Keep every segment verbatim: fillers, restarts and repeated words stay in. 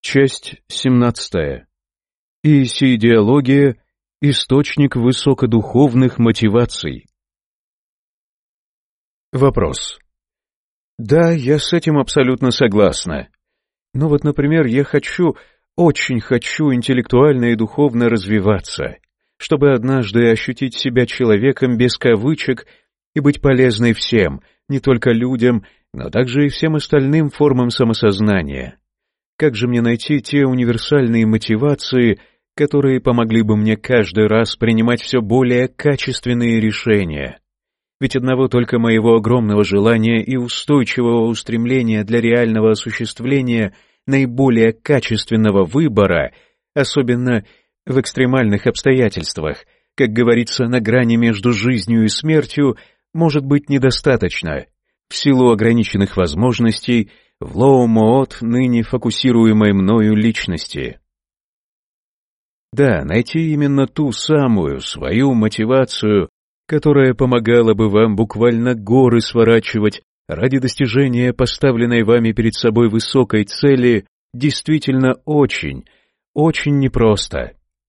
Часть семнадцатая. Иисеидеология — источник высокодуховных мотиваций. Вопрос. Да, я с этим абсолютно согласна. Но вот, например, я хочу, очень хочу интеллектуально и духовно развиваться, чтобы однажды ощутить себя человеком без кавычек и быть полезной всем, не только людям, но также и всем остальным формам самосознания. Как же мне найти те универсальные мотивации, которые помогли бы мне каждый раз принимать все более качественные решения? Ведь одного только моего огромного желания и устойчивого устремления для реального осуществления наиболее качественного выбора, особенно в экстремальных обстоятельствах, как говорится, на грани между жизнью и смертью, может быть недостаточно. В силу ограниченных возможностей в лоу-моот ныне фокусируемой мною личности. Да, найти именно ту самую свою мотивацию, которая помогала бы вам буквально горы сворачивать ради достижения поставленной вами перед собой высокой цели, действительно очень, очень непросто.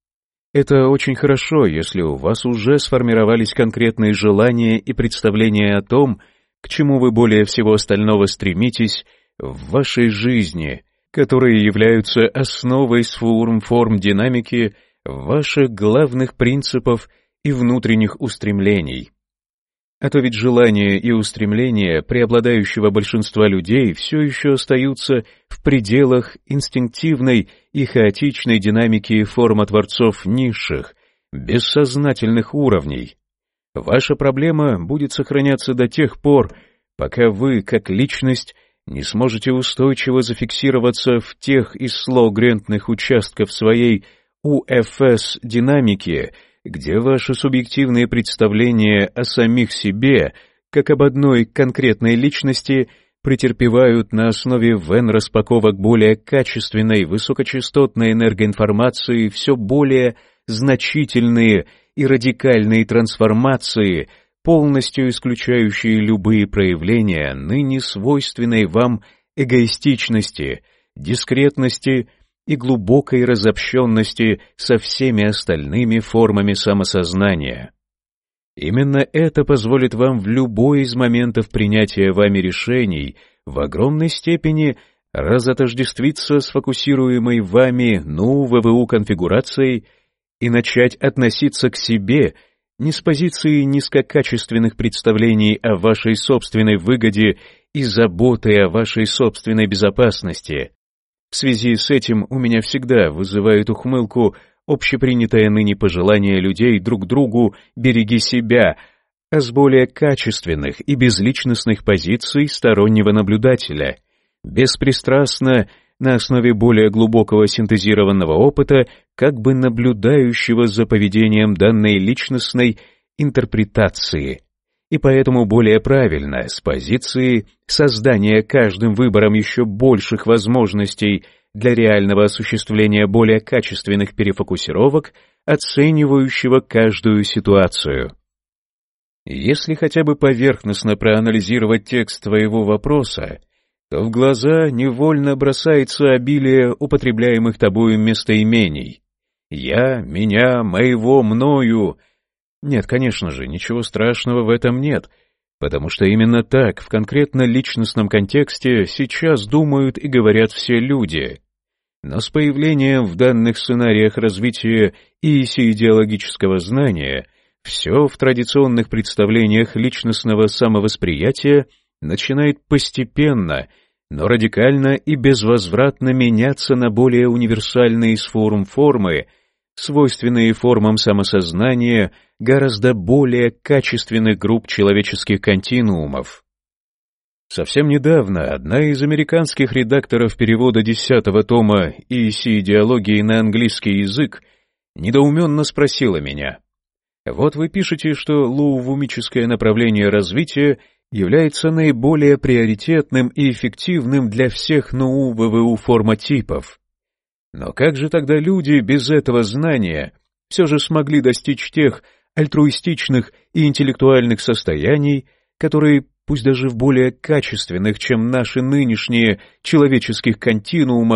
Это очень хорошо, если у вас уже сформировались конкретные желания и представления о том, к чему вы более всего остального стремитесь в вашей жизни, которые являются основой форм динамики ваших главных принципов и внутренних устремлений. А то ведь желания и устремления преобладающего большинства людей все еще остаются в пределах инстинктивной и хаотичной динамики формотворцов низших, бессознательных уровней. Ваша проблема будет сохраняться до тех пор, пока вы, как личность, не сможете устойчиво зафиксироваться в тех из слоу-грентных участков своей у эф эс-динамики, где ваши субъективные представления о самих себе, как об одной конкретной личности, претерпевают на основе вен-распаковок более качественной высокочастотной энергоинформации все более значительные и радикальные трансформации, полностью исключающие любые проявления ныне свойственной вам эгоистичности, дискретности и глубокой разобщенности со всеми остальными формами самосознания. Именно это позволит вам в любой из моментов принятия вами решений в огромной степени разотождествиться с фокусируемой вами ну вэ вэ у-конфигурацией и начать относиться к себе не с позиции низкокачественных представлений о вашей собственной выгоде и заботы о вашей собственной безопасности. В связи с этим у меня всегда вызывает ухмылку общепринятое ныне пожелание людей друг другу «береги себя», а с более качественных и безличностных позиций стороннего наблюдателя, беспристрастно, на основе более глубокого синтезированного опыта, как бы наблюдающего за поведением данной личностной интерпретации, и поэтому более правильно, с позиции создания каждым выбором еще больших возможностей для реального осуществления более качественных перефокусировок, оценивающего каждую ситуацию. Если хотя бы поверхностно проанализировать текст твоего вопроса, то в глаза невольно бросается обилие употребляемых тобою местоимений. «Я», «меня», «моего», «мною». Нет, конечно же, ничего страшного в этом нет, потому что именно так, в конкретно личностном контексте, сейчас думают и говорят все люди. Но с появлением в данных сценариях развития иисеидеологического знания все в традиционных представлениях личностного самовосприятия начинает постепенно, но радикально и безвозвратно меняться на более универсальные из форм формы, свойственные формам самосознания гораздо более качественных групп человеческих континуумов. Совсем недавно одна из американских редакторов перевода десятого тома иисеидеологии на английский язык недоуменно спросила меня: «Вот вы пишете, что лоувумическое направление развития является наиболее приоритетным и эффективным для всех ну вэ вэ у-форматипов. Но как же тогда люди без этого знания все же смогли достичь тех альтруистичных и интеллектуальных состояний, которые, пусть даже в более качественных, чем наши нынешние человеческих континуумах,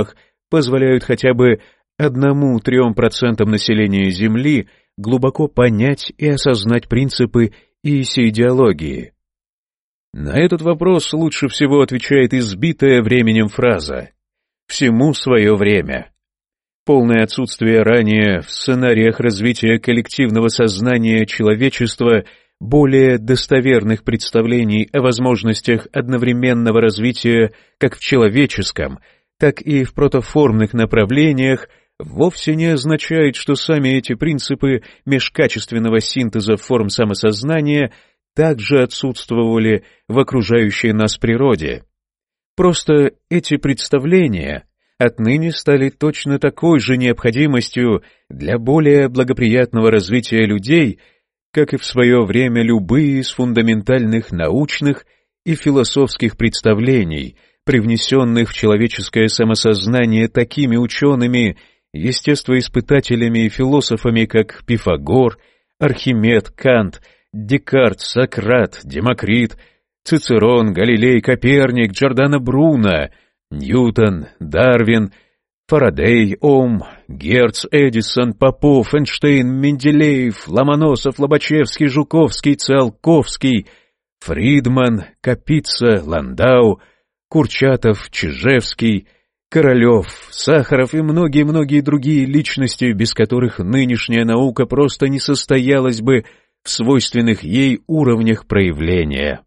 позволяют хотя бы одному-трем процентам населения Земли глубоко понять и осознать принципы иси-идеологии? На этот вопрос лучше всего отвечает избитая временем фраза «всему свое время». Полное отсутствие ранее в сценариях развития коллективного сознания человечества более достоверных представлений о возможностях одновременного развития как в человеческом, так и в протоформных направлениях вовсе не означает, что сами эти принципы межкачественного синтеза форм самосознания также отсутствовали в окружающей нас природе. Просто эти представления отныне стали точно такой же необходимостью для более благоприятного развития людей, как и в свое время любые из фундаментальных научных и философских представлений, привнесенных в человеческое самосознание такими учеными, естествоиспытателями и философами, как Пифагор, Архимед, Кант, Декарт, Сократ, Демокрит, Цицерон, Галилей, Коперник, Джордано Бруно, Ньютон, Дарвин, Фарадей, Ом, Герц, Эдисон, Попов, Эйнштейн, Менделеев, Ломоносов, Лобачевский, Жуковский, Циолковский, Фридман, Капица, Ландау, Курчатов, Чижевский, Королев, Сахаров и многие-многие другие личности, без которых нынешняя наука просто не состоялась бы в свойственных ей уровнях проявления.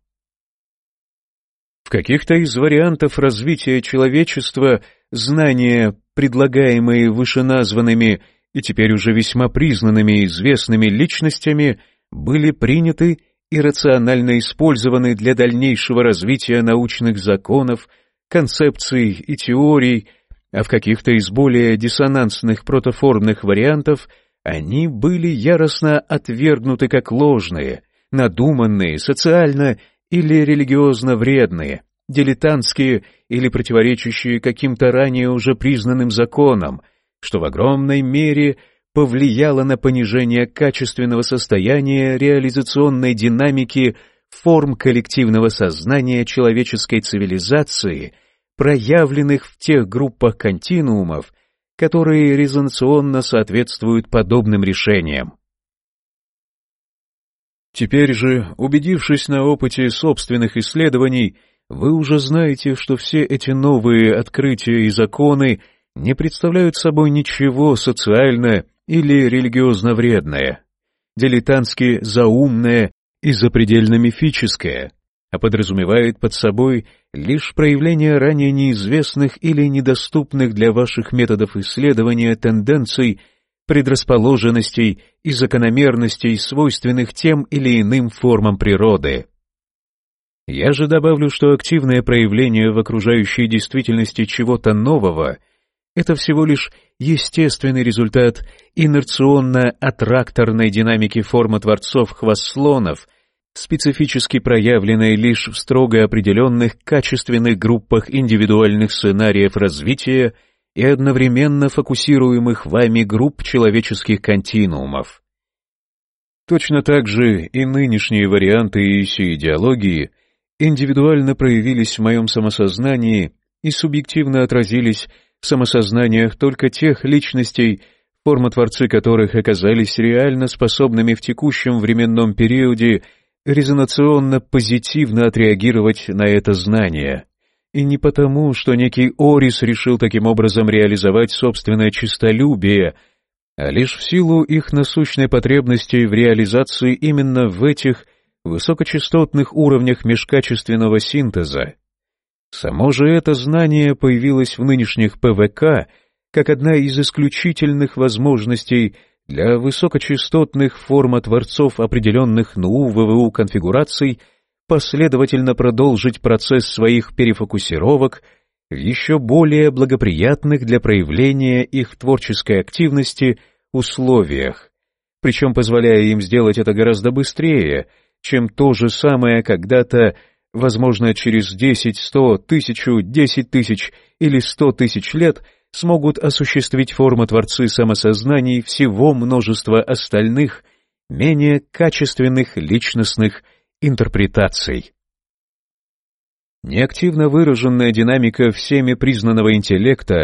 В каких-то из вариантов развития человечества знания, предлагаемые вышеназванными и теперь уже весьма признанными и известными личностями, были приняты и рационально использованы для дальнейшего развития научных законов, концепций и теорий, а в каких-то из более диссонансных протоформных вариантов они были яростно отвергнуты как ложные, надуманные, социально или религиозно вредные, дилетантские или противоречащие каким-то ранее уже признанным законам, что в огромной мере повлияло на понижение качественного состояния реализационной динамики форм коллективного сознания человеческой цивилизации, проявленных в тех группах континуумов, которые резонанционно соответствуют подобным решениям. Теперь же, убедившись на опыте собственных исследований, вы уже знаете, что все эти новые открытия и законы не представляют собой ничего социально или религиозно вредное, дилетантски заумное и запредельно мифическое, а подразумевает под собой лишь проявление ранее неизвестных или недоступных для ваших методов исследования тенденций, предрасположенностей и закономерностей, свойственных тем или иным формам природы. Я же добавлю, что активное проявление в окружающей действительности чего-то нового — это всего лишь естественный результат инерционно-аттракторной динамики формы творцов-хвостслонов, специфически проявленной лишь в строго определенных качественных группах индивидуальных сценариев развития и одновременно фокусируемых вами групп человеческих континуумов. Точно так же и нынешние варианты иси-идеологии индивидуально проявились в моем самосознании и субъективно отразились в самосознаниях только тех личностей, формотворцы которых оказались реально способными в текущем временном периоде резонационно-позитивно отреагировать на это знание. И не потому, что некий Орис решил таким образом реализовать собственное честолюбие, а лишь в силу их насущной потребности в реализации именно в этих высокочастотных уровнях межкачественного синтеза. Само же это знание появилось в нынешних ПВК как одна из исключительных возможностей для высокочастотных формотворцов определенных НУ-ВВУ конфигураций последовательно продолжить процесс своих перефокусировок в еще более благоприятных для проявления их творческой активности условиях, причем позволяя им сделать это гораздо быстрее, чем то же самое когда-то, возможно, через десять, сто, тысячу, десять тысяч или сто тысяч лет смогут осуществить формотворцы самосознаний всего множества остальных, менее качественных личностных интерпретаций. Неактивно выраженная динамика всеми признанного интеллекта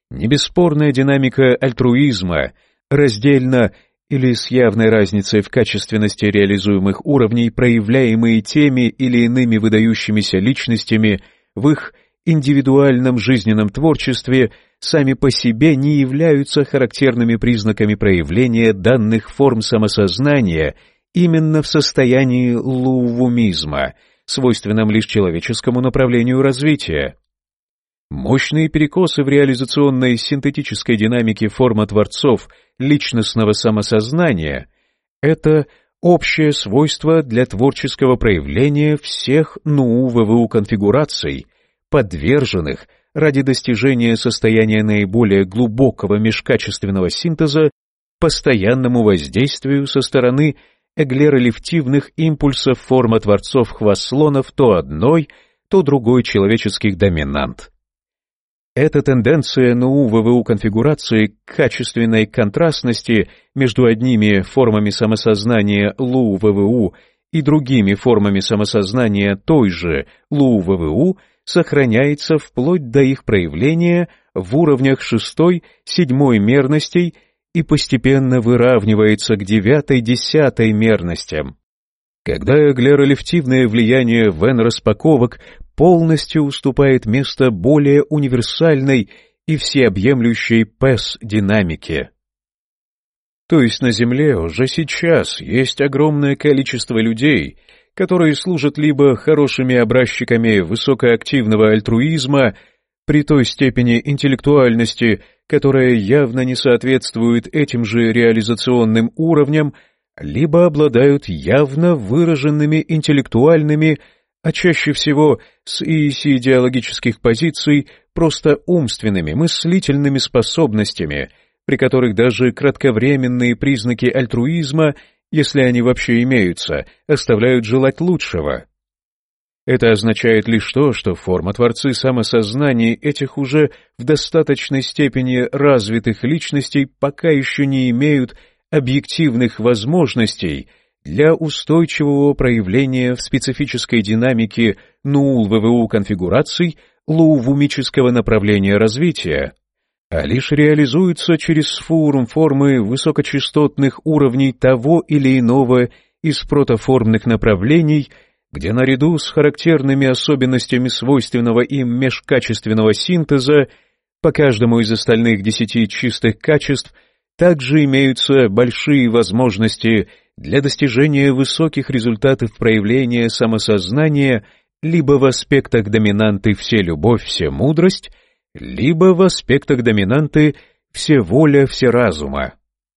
не бесспорная динамика альтруизма, раздельно или с явной разницей в качественности реализуемых уровней, проявляемые теми или иными выдающимися личностями в их индивидуальном жизненном творчестве, сами по себе не являются характерными признаками проявления данных форм самосознания именно в состоянии лувумизма, свойственном лишь человеческому направлению развития. Мощные перекосы в реализационной синтетической динамике форма-творцов личностного самосознания — это общее свойство для творческого проявления всех НУ-ВВУ конфигураций, подверженных ради достижения состояния наиболее глубокого межкачественного синтеза постоянному воздействию со стороны эглеролептивных импульсов форма-творцов хвослонов то одной, то другой человеческих доминант. Эта тенденция НУ-ВВУ конфигурации к качественной контрастности между одними формами самосознания ЛУ-ВВУ и другими формами самосознания той же ЛУ-ВВУ сохраняется вплоть до их проявления в уровнях шестой, седьмой мерностей и постепенно выравнивается к девятой, десятой мерностям, когда эглеролептивное влияние вен-распаковок полностью уступает место более универсальной и всеобъемлющей пэс-динамике. То есть на Земле уже сейчас есть огромное количество людей, которые служат либо хорошими образчиками высокоактивного альтруизма при той степени интеллектуальности, которая явно не соответствует этим же реализационным уровням, либо обладают явно выраженными интеллектуальными, а чаще всего с и с идеологических позиций просто умственными, мыслительными способностями, при которых даже кратковременные признаки альтруизма, если они вообще имеются, оставляют желать лучшего. Это означает лишь то, что форма-творцы самосознания этих уже в достаточной степени развитых личностей пока еще не имеют объективных возможностей для устойчивого проявления в специфической динамике НУЛ-ВВУ конфигураций лувумического направления развития, а лишь реализуются через сфурум формы высокочастотных уровней того или иного из протоформных направлений, где наряду с характерными особенностями свойственного им межкачественного синтеза по каждому из остальных десяти чистых качеств также имеются большие возможности для достижения высоких результатов проявления самосознания либо в аспектах доминанты «все-любовь, все-мудрость», либо в аспектах доминанты «все-воля, все-разума».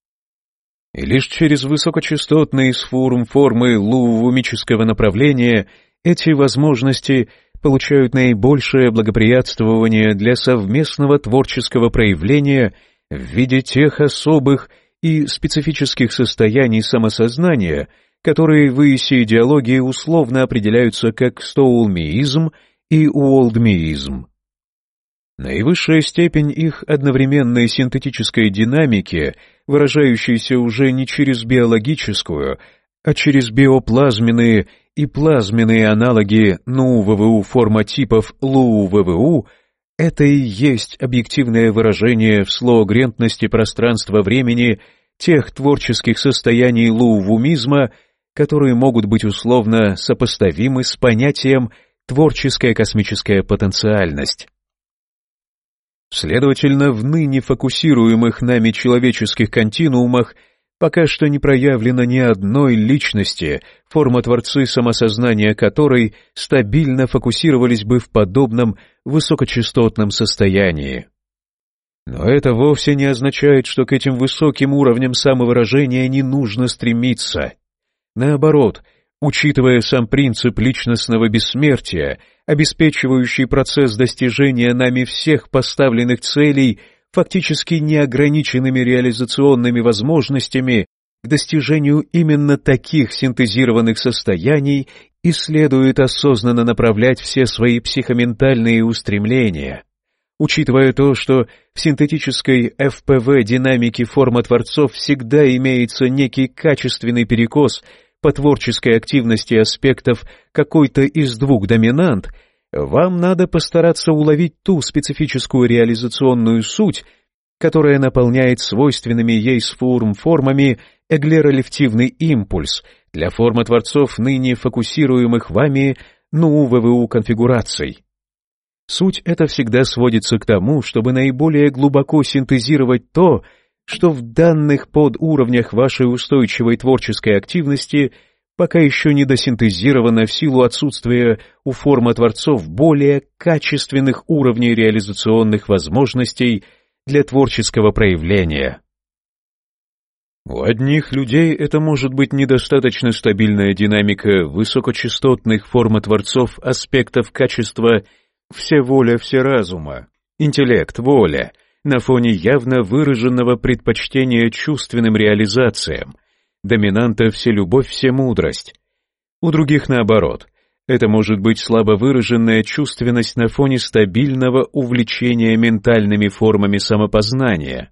И лишь через высокочастотные сфурум формы лувумического направления эти возможности получают наибольшее благоприятствование для совместного творческого проявления в виде тех особых и специфических состояний самосознания, которые в иси-идеологии условно определяются как стоулмиизм и уолдмиизм. Наивысшая степень их одновременной синтетической динамики, выражающейся уже не через биологическую, а через биоплазменные и плазменные аналоги НУ-ВВУ форматипов ЛУ-ВВУ, это и есть объективное выражение в слоогрентности пространства-времени тех творческих состояний лувумизма, которые могут быть условно сопоставимы с понятием «творческая космическая потенциальность». Следовательно, в ныне фокусируемых нами человеческих континуумах пока что не проявлено ни одной личности, форма-творцы самосознания которой стабильно фокусировались бы в подобном высокочастотном состоянии. Но это вовсе не означает, что к этим высоким уровням самовыражения не нужно стремиться. Наоборот, учитывая сам принцип личностного бессмертия, обеспечивающий процесс достижения нами всех поставленных целей фактически неограниченными реализационными возможностями к достижению именно таких синтезированных состояний, и следует осознанно направлять все свои психоментальные устремления. Учитывая то, что в синтетической эф пэ вэ динамике форма-творцов всегда имеется некий качественный перекос по творческой активности аспектов какой-то из двух доминант, вам надо постараться уловить ту специфическую реализационную суть, которая наполняет свойственными ей сфурм-формами эглеролептивный импульс для формотворцов ныне фокусируемых вами НУ-ВВУ конфигураций. Суть эта всегда сводится к тому, чтобы наиболее глубоко синтезировать то, что в данных подуровнях вашей устойчивой творческой активности пока еще не досинтезировано в силу отсутствия у формотворцов более качественных уровней реализационных возможностей для творческого проявления. У одних людей это может быть недостаточно стабильная динамика высокочастотных формотворцов аспектов качества «все воля, все разума», интеллект, воля, на фоне явно выраженного предпочтения чувственным реализациям, доминанта «вселюбовь, всемудрость». У других наоборот, это может быть слабо выраженная чувственность на фоне стабильного увлечения ментальными формами самопознания.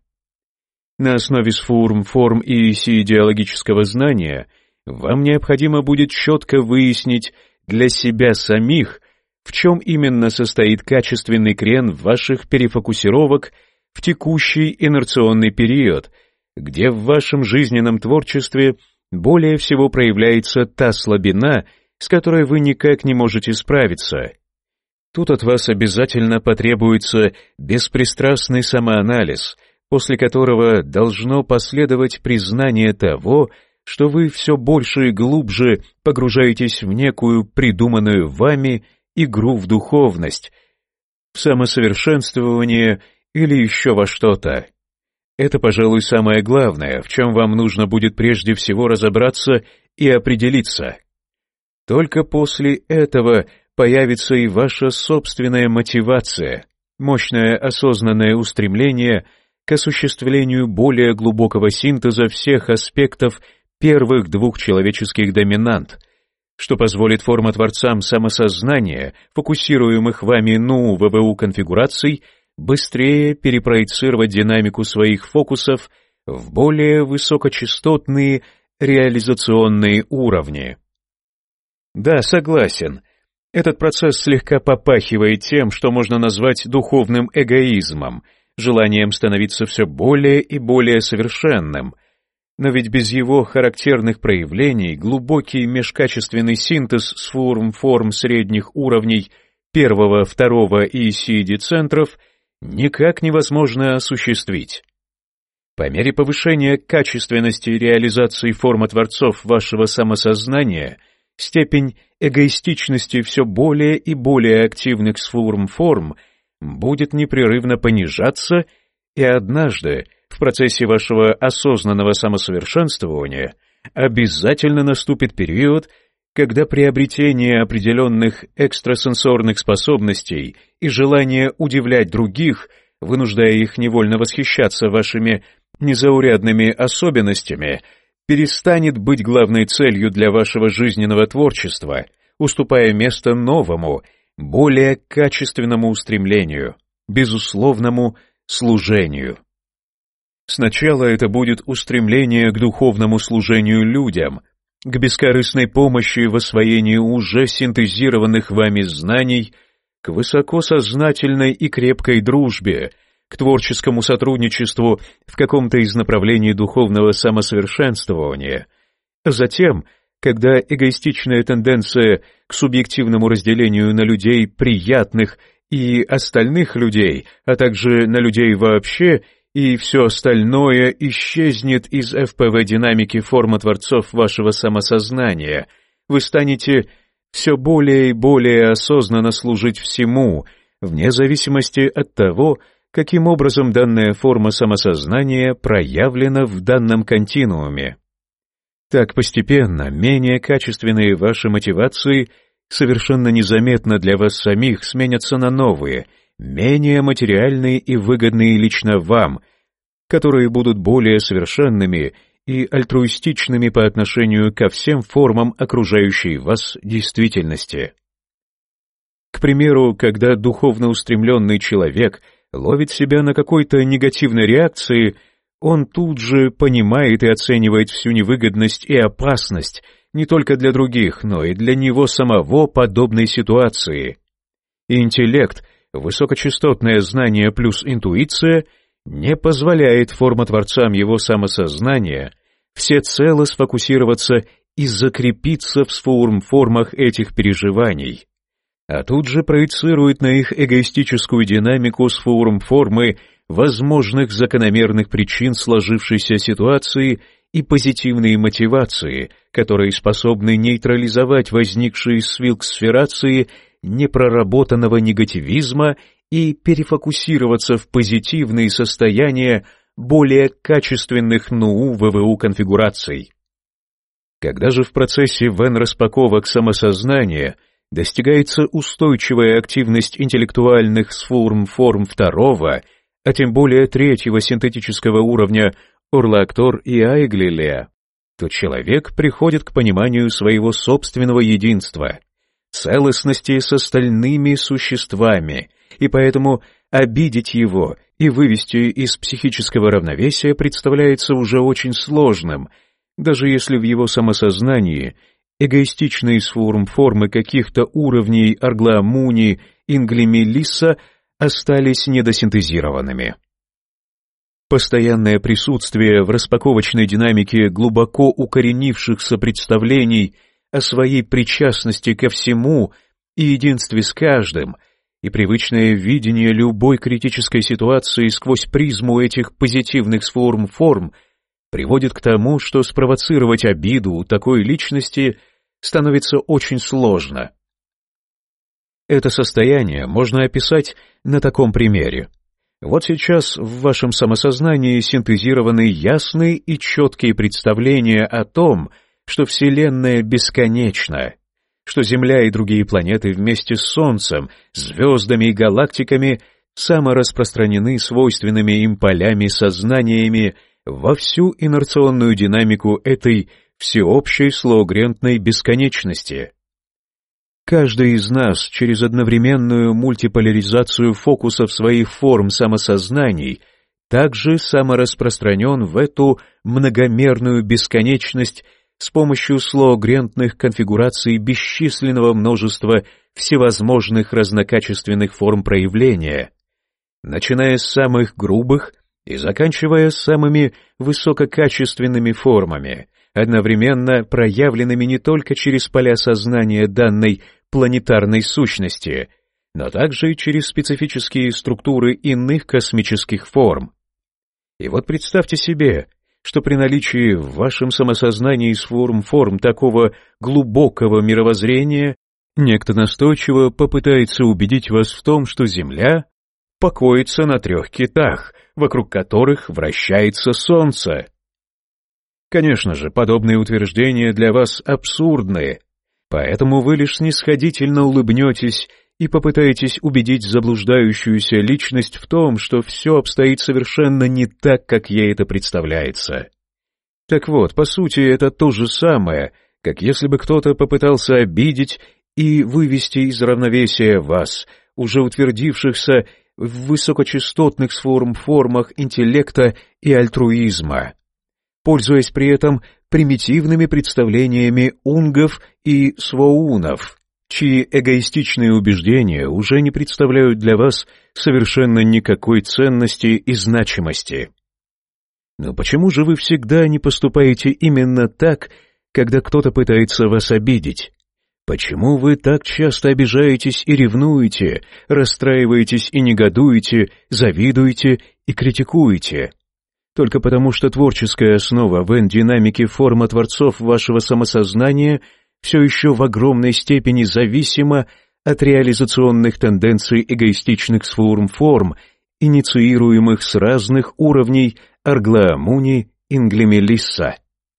На основе сфурм, форм и идеологического знания вам необходимо будет четко выяснить для себя самих, в чем именно состоит качественный крен ваших перефокусировок в текущий инерционный период, где в вашем жизненном творчестве более всего проявляется та слабина, с которой вы никак не можете справиться. Тут от вас обязательно потребуется беспристрастный самоанализ, после которого должно последовать признание того, что вы все больше и глубже погружаетесь в некую придуманную вами игру в духовность, в самосовершенствование или еще во что-то. Это, пожалуй, самое главное, в чем вам нужно будет прежде всего разобраться и определиться. Только после этого появится и ваша собственная мотивация, мощное осознанное устремление к осуществлению более глубокого синтеза всех аспектов первых двух человеческих доминант, что позволит формотворцам самосознания, фокусируемых вами НУ-ВВУ конфигураций, быстрее перепроецировать динамику своих фокусов в более высокочастотные реализационные уровни. Да, согласен, этот процесс слегка попахивает тем, что можно назвать духовным эгоизмом, желанием становиться все более и более совершенным, но ведь без его характерных проявлений глубокий межкачественный синтез сфурм-форм средних уровней первого, второго и си ди-центров никак невозможно осуществить. По мере повышения качественности реализации формотворцов вашего самосознания, степень эгоистичности все более и более активных сфурм-форм будет непрерывно понижаться, и однажды, в процессе вашего осознанного самосовершенствования, обязательно наступит период, когда приобретение определенных экстрасенсорных способностей и желание удивлять других, вынуждая их невольно восхищаться вашими незаурядными особенностями, перестанет быть главной целью для вашего жизненного творчества, уступая место новому, более качественному устремлению, безусловному служению. Сначала это будет устремление к духовному служению людям, к бескорыстной помощи в освоении уже синтезированных вами знаний, к высокосознательной и крепкой дружбе, к творческому сотрудничеству в каком-то из направлений духовного самосовершенствования. Затем, когда эгоистичная тенденция к субъективному разделению на людей приятных и остальных людей, а также на людей вообще, и все остальное исчезнет из эф пэ вэ-динамики формотворцов вашего самосознания, вы станете все более и более осознанно служить всему, вне зависимости от того, каким образом данная форма самосознания проявлена в данном континууме. Так постепенно менее качественные ваши мотивации совершенно незаметно для вас самих сменятся на новые, менее материальные и выгодные лично вам, которые будут более совершенными и альтруистичными по отношению ко всем формам окружающей вас действительности. К примеру, когда духовно устремленный человек ловит себя на какой-то негативной реакции, он тут же понимает и оценивает всю невыгодность и опасность не только для других, но и для него самого подобной ситуации. интеллект, высокочастотное знание плюс интуиция не позволяет формотворцам его самосознания всецело сфокусироваться и закрепиться в сформ-формах этих переживаний, а тут же проецирует на их эгоистическую динамику сформ-формы возможных закономерных причин сложившейся ситуации и позитивные мотивации, которые способны нейтрализовать возникшие свилксферации непроработанного негативизма и перефокусироваться в позитивные состояния более качественных НУУ-ВВУ конфигураций. Когда же в процессе вен-распаковок самосознания достигается устойчивая активность интеллектуальных сформ-форм второго, а тем более третьего синтетического уровня Орлактор и Айглилеа, то человек приходит к пониманию своего собственного единства, целостности с остальными существами, и поэтому обидеть его и вывести из психического равновесия представляется уже очень сложным, даже если в его самосознании эгоистичные сформ-формы каких-то уровней Аргла-Муни, Ингли-Мелисса остались недосинтезированными. Постоянное присутствие в распаковочной динамике глубоко укоренившихся представлений о своей причастности ко всему и единстве с каждым, и привычное видение любой критической ситуации сквозь призму этих позитивных сформ-форм приводит к тому, что спровоцировать обиду у такой личности становится очень сложно. Это состояние можно описать на таком примере. Вот сейчас в вашем самосознании синтезированы ясные и четкие представления о том, что Вселенная бесконечна, что Земля и другие планеты вместе с Солнцем, звездами и галактиками самораспространены свойственными им полями сознаниями во всю инерционную динамику этой всеобщей слоугрентной бесконечности. Каждый из нас через одновременную мультиполяризацию фокусов своих форм самосознаний также самораспространен в эту многомерную бесконечность с помощью слоугрентных конфигураций бесчисленного множества всевозможных разнокачественных форм проявления, начиная с самых грубых и заканчивая самыми высококачественными формами, одновременно проявленными не только через поля сознания данной планетарной сущности, но также и через специфические структуры иных космических форм. И вот представьте себе, что при наличии в вашем самосознании сформ-форм такого глубокого мировоззрения некто настойчиво попытается убедить вас в том, что Земля покоится на трех китах, вокруг которых вращается Солнце. Конечно же, подобные утверждения для вас абсурдны, поэтому вы лишь снисходительно улыбнетесь и попытаетесь убедить заблуждающуюся личность в том, что все обстоит совершенно не так, как ей это представляется. Так вот, по сути, это то же самое, как если бы кто-то попытался обидеть и вывести из равновесия вас, уже утвердившихся в высокочастотных сформ-формах интеллекта и альтруизма, пользуясь при этом примитивными представлениями унгов и своунов, чьи эгоистичные убеждения уже не представляют для вас совершенно никакой ценности и значимости. Но почему же вы всегда не поступаете именно так, когда кто-то пытается вас обидеть? Почему вы так часто обижаетесь и ревнуете, расстраиваетесь и негодуете, завидуете и критикуете? Только потому, что творческая основа вен-динамики форма творцов вашего самосознания все еще в огромной степени зависима от реализационных тенденций эгоистичных сформ-форм, инициируемых с разных уровней Аргла-Муни Ингли-Мелисса.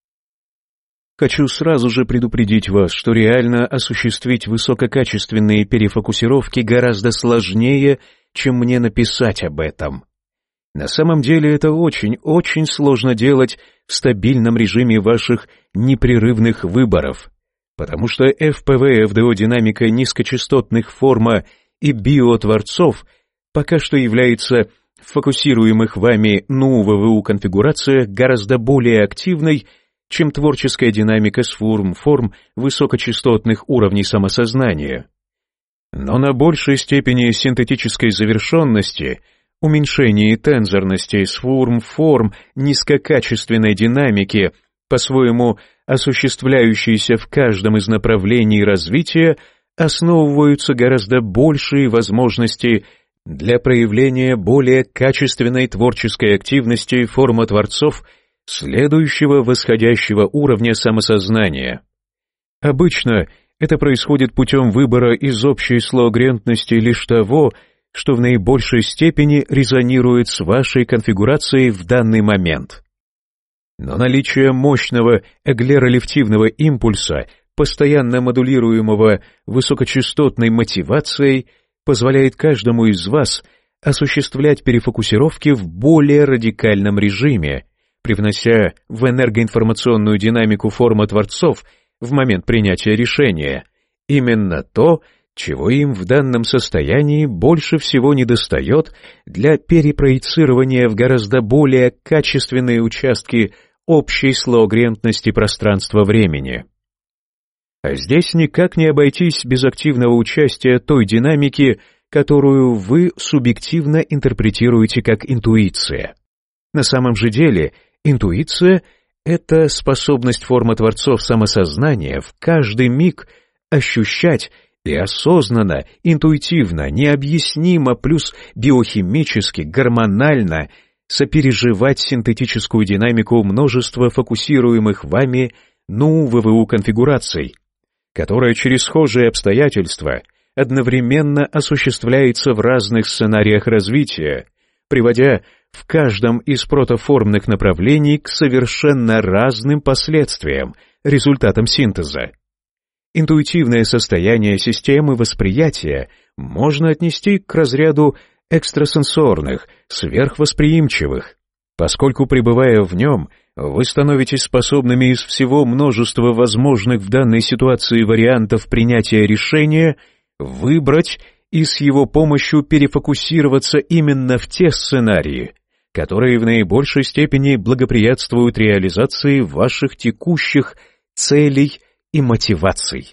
Хочу сразу же предупредить вас, что реально осуществить высококачественные перефокусировки гораздо сложнее, чем мне написать об этом. На самом деле это очень-очень сложно делать в стабильном режиме ваших непрерывных выборов, потому что эф пэ вэ эф дэ о динамика низкочастотных форма и биотворцов пока что является в фокусируемых вами НУ-ВВУ конфигурациях гораздо более активной, чем творческая динамика сформ-форм высокочастотных уровней самосознания. Но на большей степени синтетической завершенности, уменьшении тензорности, сформ, форм, низкокачественной динамики, по-своему осуществляющейся в каждом из направлений развития, основываются гораздо большие возможности для проявления более качественной творческой активности формотворцов следующего восходящего уровня самосознания. Обычно это происходит путем выбора из общей слоогрентности лишь того, что в наибольшей степени резонирует с вашей конфигурацией в данный момент. Но наличие мощного эглеролептивного импульса, постоянно модулируемого высокочастотной мотивацией, позволяет каждому из вас осуществлять перефокусировки в более радикальном режиме, привнося в энергоинформационную динамику формотворцов в момент принятия решения именно то, чего им в данном состоянии больше всего недостает для перепроецирования в гораздо более качественные участки общей слоогрентности пространства-времени. А здесь никак не обойтись без активного участия той динамики, которую вы субъективно интерпретируете как интуиция. На самом же деле, интуиция — это способность формотворцов самосознания в каждый миг ощущать и осознанно, интуитивно, необъяснимо плюс биохимически, гормонально сопереживать синтетическую динамику множества фокусируемых вами НУ-ВВУ конфигураций, которая через схожие обстоятельства одновременно осуществляется в разных сценариях развития, приводя в каждом из протоформных направлений к совершенно разным последствиям, результатам синтеза. Интуитивное состояние системы восприятия можно отнести к разряду экстрасенсорных, сверхвосприимчивых, поскольку, пребывая в нем, вы становитесь способными из всего множества возможных в данной ситуации вариантов принятия решения выбрать и с его помощью перефокусироваться именно в те сценарии, которые в наибольшей степени благоприятствуют реализации ваших текущих целей и мотиваций.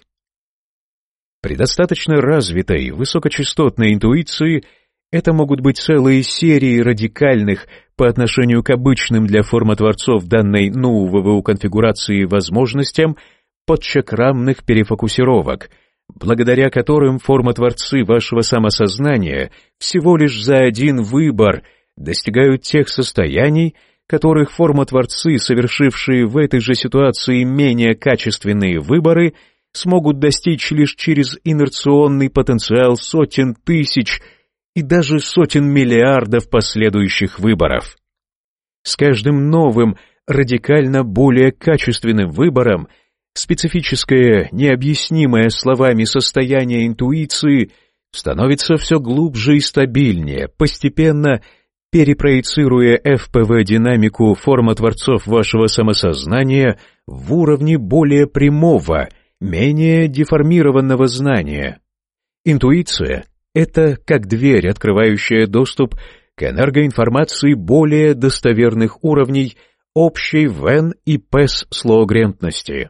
При достаточно развитой высокочастотной интуиции это могут быть целые серии радикальных по отношению к обычным для формотворцов данной НУ-ВВУ конфигурации возможностям подчакрамных перефокусировок, благодаря которым формотворцы вашего самосознания всего лишь за один выбор достигают тех состояний, которых формотворцы, совершившие в этой же ситуации менее качественные выборы, смогут достичь лишь через инерционный потенциал сотен тысяч и даже сотен миллиардов последующих выборов. С каждым новым, радикально более качественным выбором специфическое, необъяснимое словами состояние интуиции становится все глубже и стабильнее, постепенно перепроецируя эф пэ вэ-динамику формотворцов вашего самосознания в уровне более прямого, менее деформированного знания. Интуиция — это как дверь, открывающая доступ к энергоинформации более достоверных уровней общей вен и пэс слоогрентности.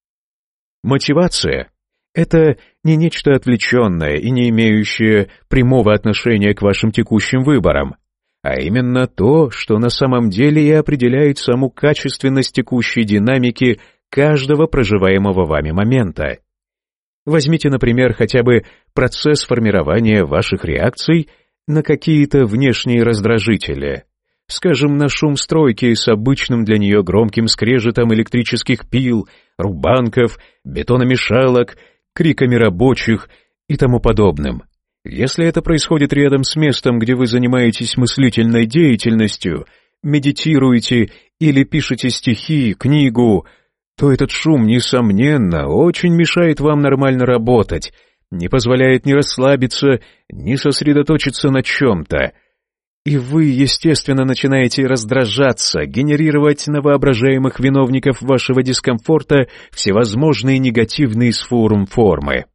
Мотивация — это не нечто отвлеченное и не имеющее прямого отношения к вашим текущим выборам, а именно то, что на самом деле и определяет саму качественность текущей динамики каждого проживаемого вами момента. Возьмите, например, хотя бы процесс формирования ваших реакций на какие-то внешние раздражители, скажем, на шум стройки с обычным для нее громким скрежетом электрических пил, рубанков, бетономешалок, криками рабочих и тому подобным. Если это происходит рядом с местом, где вы занимаетесь мыслительной деятельностью, медитируете или пишете стихи, книгу, то этот шум, несомненно, очень мешает вам нормально работать, не позволяет ни расслабиться, ни сосредоточиться на чем-то. И вы, естественно, начинаете раздражаться, генерировать на воображаемых виновников вашего дискомфорта всевозможные негативные сформ-формы.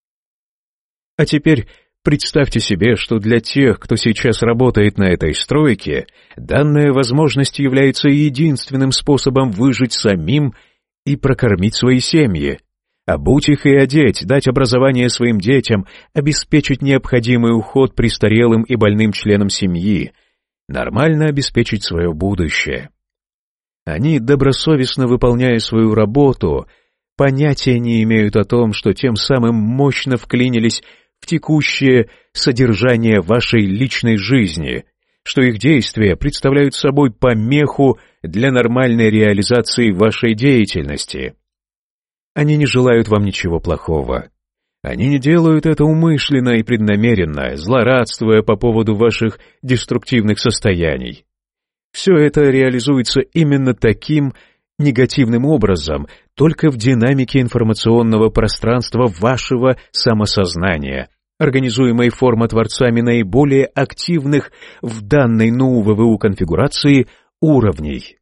А теперь представьте себе, что для тех, кто сейчас работает на этой стройке, данная возможность является единственным способом выжить самим и прокормить свои семьи, Обуть их и одеть, дать образование своим детям, обеспечить необходимый уход престарелым и больным членам семьи, нормально обеспечить свое будущее. Они, добросовестно выполняя свою работу, понятия не имеют о том, что тем самым мощно вклинились в текущее содержание вашей личной жизни, что их действия представляют собой помеху для нормальной реализации вашей деятельности. Они не желают вам ничего плохого. Они не делают это умышленно и преднамеренно, злорадствуя по поводу ваших деструктивных состояний. Все это реализуется именно таким негативным образом, только в динамике информационного пространства вашего самосознания, организуемой формотворцами наиболее активных в данной НУ-ВВУ конфигурации уровней.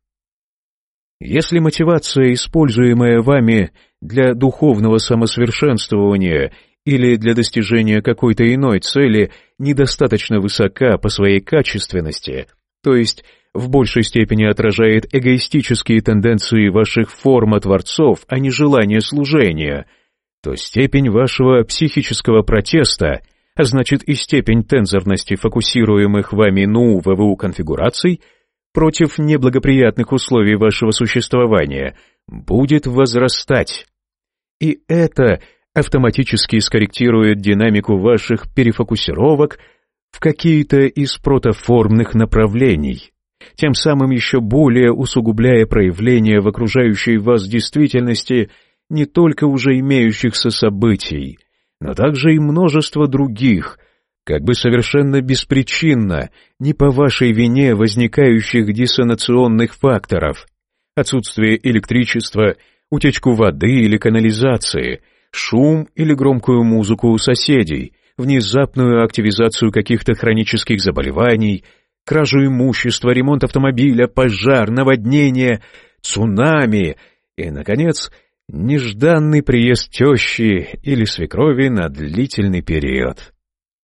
Если мотивация, используемая вами для духовного самосовершенствования или для достижения какой-то иной цели, недостаточно высока по своей качественности, то есть в большей степени отражает эгоистические тенденции ваших формотворцов, а не желание служения, то степень вашего психического протеста, а значит и степень тензорности фокусируемых вами НУ-ВВУ конфигураций против неблагоприятных условий вашего существования, будет возрастать. И это автоматически скорректирует динамику ваших перефокусировок в какие-то из протоформных направлений, тем самым еще более усугубляя проявление в окружающей вас действительности не только уже имеющихся событий, но также и множество других, как бы совершенно беспричинно, не по вашей вине возникающих диссонационных факторов, отсутствие электричества, утечку воды или канализации, шум или громкую музыку у соседей, внезапную активизацию каких-то хронических заболеваний, кражу имущества, ремонт автомобиля, пожар, наводнение, цунами и, наконец, нежданный приезд тещи или свекрови на длительный период.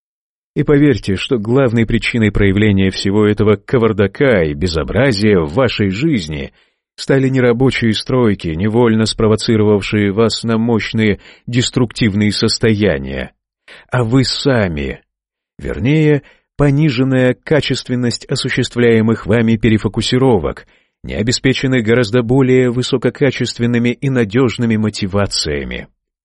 И поверьте, что главной причиной проявления всего этого кавардака и безобразия в вашей жизни стали не рабочие стройки, невольно спровоцировавшие вас на мощные деструктивные состояния, а вы сами, вернее, пониженная качественность осуществляемых вами перефокусировок, не обеспеченных гораздо более высококачественными и надежными мотивациями.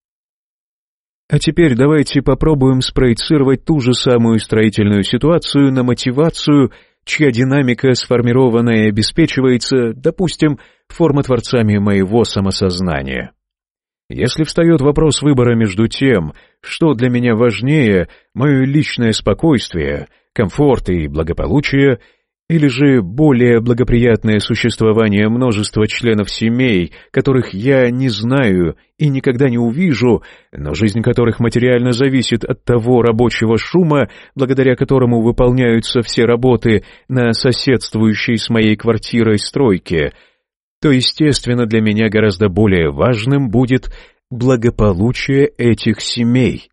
А теперь давайте попробуем спроецировать ту же самую строительную ситуацию на мотивацию, чья динамика сформирована и обеспечивается, допустим, формотворцами моего самосознания. Если встает вопрос выбора между тем, что для меня важнее, мое личное спокойствие, комфорт и благополучие, или же более благоприятное существование множества членов семей, которых я не знаю и никогда не увижу, но жизнь которых материально зависит от того рабочего шума, благодаря которому выполняются все работы на соседствующей с моей квартирой стройке, то, естественно, для меня гораздо более важным будет благополучие этих семей.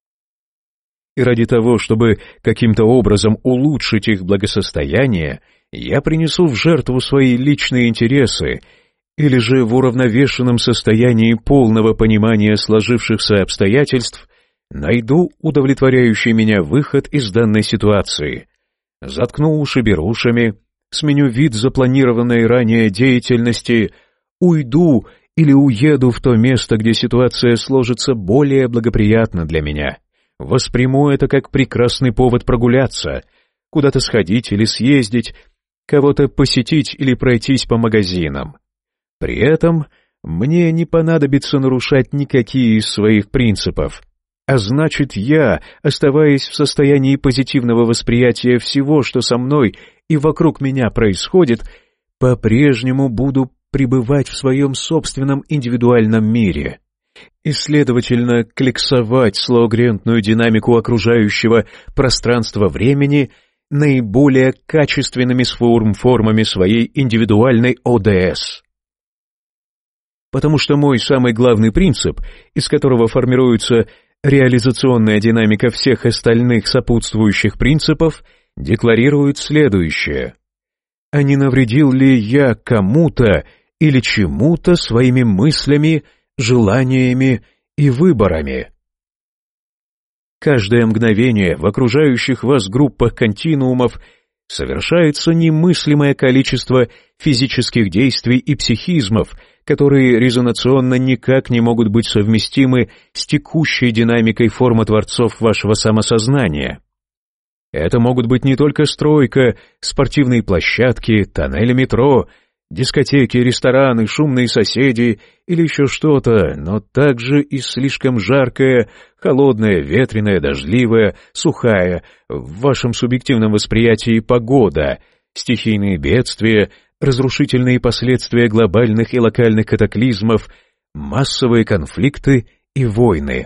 И ради того, чтобы каким-то образом улучшить их благосостояние, я принесу в жертву свои личные интересы, или же в уравновешенном состоянии полного понимания сложившихся обстоятельств найду удовлетворяющий меня выход из данной ситуации, заткну уши берушами, сменю вид запланированной ранее деятельности, уйду или уеду в то место, где ситуация сложится более благоприятно для меня. Восприму это как прекрасный повод прогуляться, куда-то сходить или съездить, кого-то посетить или пройтись по магазинам. При этом мне не понадобится нарушать никакие из своих принципов, а значит, я, оставаясь в состоянии позитивного восприятия всего, что со мной и вокруг меня происходит, по-прежнему буду пребывать в своем собственном индивидуальном мире и, следовательно, кликсовать слоугрентную динамику окружающего пространства-времени наиболее качественными формами своей индивидуальной О Д С. Потому что мой самый главный принцип, из которого формируется реализационная динамика всех остальных сопутствующих принципов, декларирует следующее. А не навредил ли я кому-то или чему-то своими мыслями, желаниями и выборами. Каждое мгновение в окружающих вас группах континуумов совершается немыслимое количество физических действий и психизмов, которые резонационно никак не могут быть совместимы с текущей динамикой формотворцов вашего самосознания. Это могут быть не только стройка, спортивные площадки, тоннели метро, дискотеки, рестораны, шумные соседи или еще что-то, но также и слишком жаркая, холодная, ветреная, дождливая, сухая, в вашем субъективном восприятии погода, стихийные бедствия, разрушительные последствия глобальных и локальных катаклизмов, массовые конфликты и войны.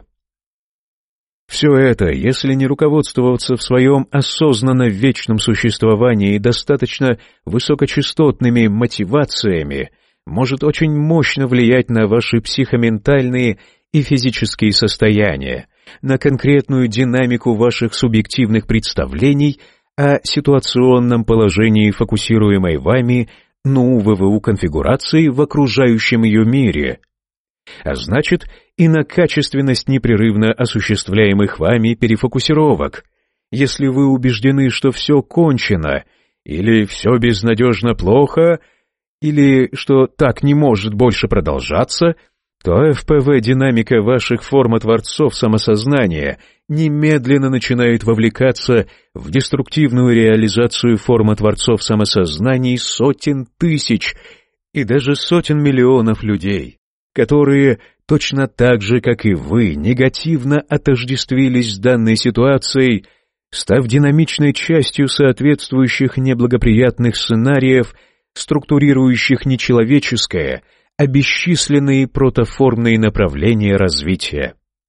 Все это, если не руководствоваться в своем осознанно вечном существовании достаточно высокочастотными мотивациями, может очень мощно влиять на ваши психоментальные и физические состояния, на конкретную динамику ваших субъективных представлений о ситуационном положении фокусируемой вами НУ ВВУ конфигурации в окружающем ее мире, а значит и на качественность непрерывно осуществляемых вами перефокусировок. Если вы убеждены, что все кончено, или все безнадежно плохо, или что так не может больше продолжаться, то эф пэ вэ-динамика ваших формотворцов самосознания немедленно начинает вовлекаться в деструктивную реализацию формотворцов самосознаний сотен тысяч и даже сотен миллионов людей, которые точно так же, как и вы, негативно отождествились с данной ситуацией, став динамичной частью соответствующих неблагоприятных сценариев, структурирующих нечеловеческое, а бесчисленные протоформные направления развития.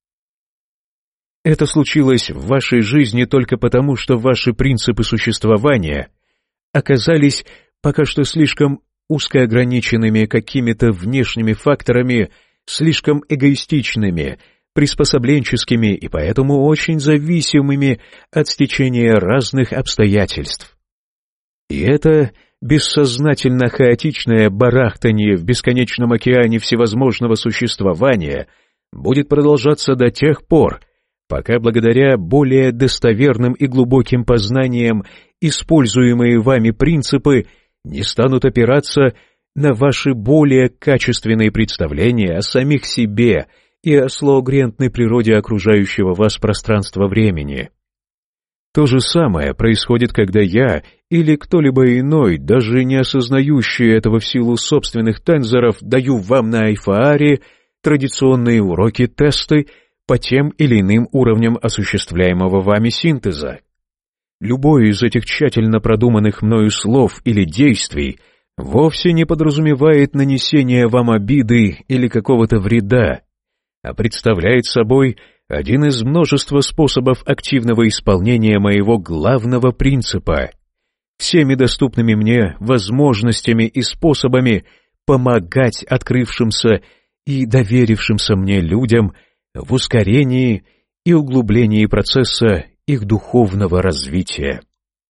Это случилось в вашей жизни только потому, что ваши принципы существования оказались пока что слишком узко ограниченными какими-то внешними факторами, слишком эгоистичными, приспособленческими и поэтому очень зависимыми от стечения разных обстоятельств. И это бессознательно хаотичное барахтание в бесконечном океане всевозможного существования будет продолжаться до тех пор, пока благодаря более достоверным и глубоким познаниям используемые вами принципы не станут опираться на ваши более качественные представления о самих себе и о слоугрентной природе окружающего вас пространства-времени. То же самое происходит, когда я или кто-либо иной, даже не осознающий этого в силу собственных тензоров, даю вам на айфааре традиционные уроки-тесты по тем или иным уровням осуществляемого вами синтеза. Любое из этих тщательно продуманных мною слов или действий вовсе не подразумевает нанесение вам обиды или какого-то вреда, а представляет собой один из множества способов активного исполнения моего главного принципа, всеми доступными мне возможностями и способами помогать открывшимся и доверившимся мне людям в ускорении и углублении процесса их духовного развития.